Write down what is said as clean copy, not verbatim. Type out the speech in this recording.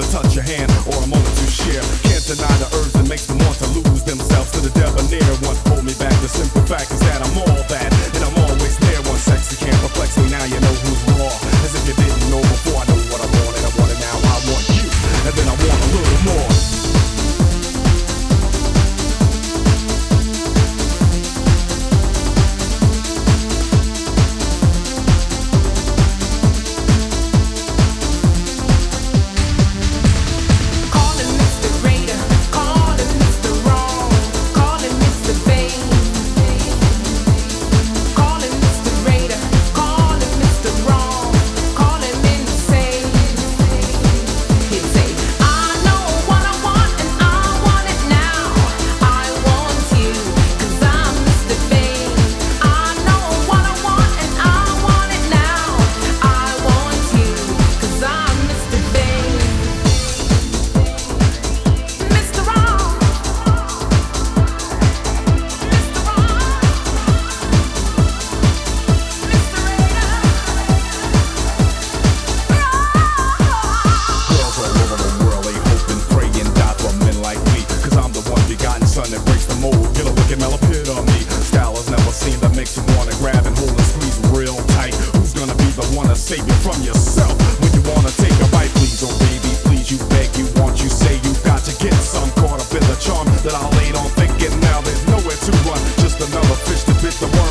touch your hand or a moment to share. Can't deny the urge that makes them want to lose themselves to the debonair. What hold me back? The simple fact is that I'm all that, and I'm always there. One sexy can't perplex me. Now you know who's raw. As if you didn't know before. I know what I want and I want it now. I want you, and then I want a little more. That breaks the mold. Get a look at Mel epitome. Style has never seen that makes you wanna grab and hold and squeeze real tight. Who's gonna be the one to save you from yourself when you wanna take a bite? Please, oh baby, please, you beg, you want, you say you got to get some. Caught up in the charm that I laid on thinking now there's nowhere to run. Just another fish to bit the worm.